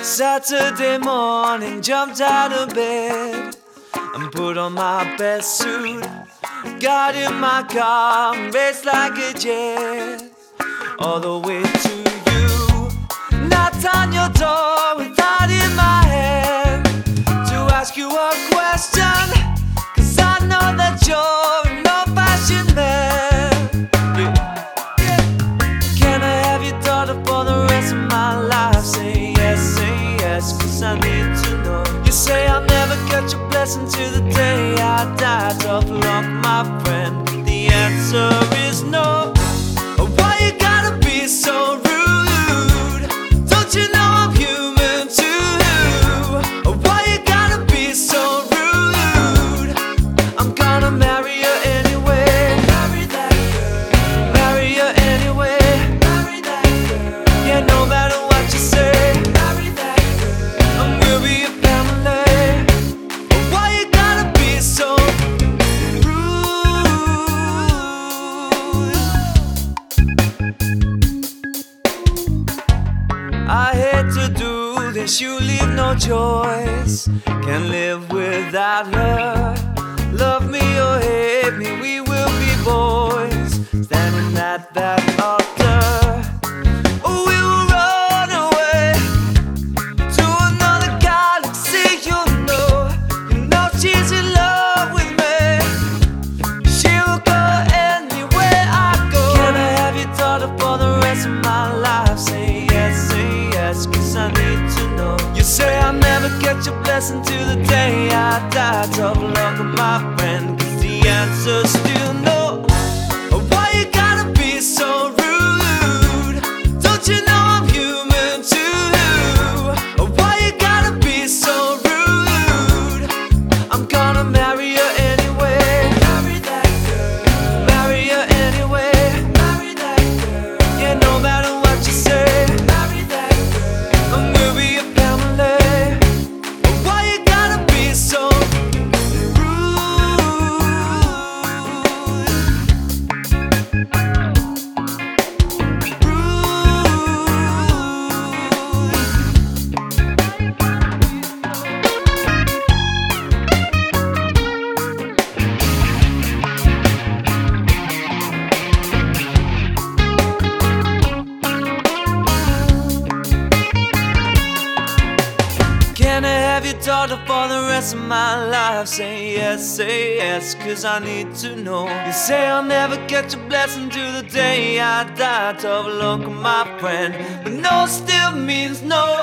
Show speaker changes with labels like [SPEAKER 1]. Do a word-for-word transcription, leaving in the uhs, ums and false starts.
[SPEAKER 1] Saturday morning, jumped out of bed and put on my best suit. Got in my car and raced like a jet all the way to you. Knocked on your door with that in my hand to ask you a question, 'cause I know that you're an old-fashioned man. Yeah. Yeah. Can I have your daughter for the rest of my life? Say yes, say yes, 'cause I need to know. You say I'll never get your blessing till the day I die. Tough luck, my friend, the answer is no. Why you gotta be so rude? Don't you know I'm human too? Why you gotta be so rude? I'm gonna marry you anyway. Marry that girl. Marry you anyway. Marry that girl. Yeah, no matter what you say. Marry that girl. And we'll be a family. Why you gotta be so rude? I hate to do this, you leave no choice. Can't live without her. Love me or hate me, we will be boys, standing at that altar. Oh, we will run away to another galaxy. You know, you know she's in love with me. She will go anywhere I go. Can I have your daughter for the rest of my life? Say yes, say yes, 'cause I need to know. You say I'll never get your blessing till the day I die. Tough luck, my friend, 'cause the answer's still no. Why you gotta be so rude? Don't you know I'm human too? Why you gotta be so rude? I'm gonna marry you anyway. Marry that girl. Marry you anyway. Marry that girl. Yeah, no matter what you say. Marry that girl. And we'll be a family. Why you gotta be so Can I have your daughter for the rest of my life? Say yes, say yes, 'cause I need to know. You say I'll never get your blessing till the day I die. Tough luck, my friend, but no still means no.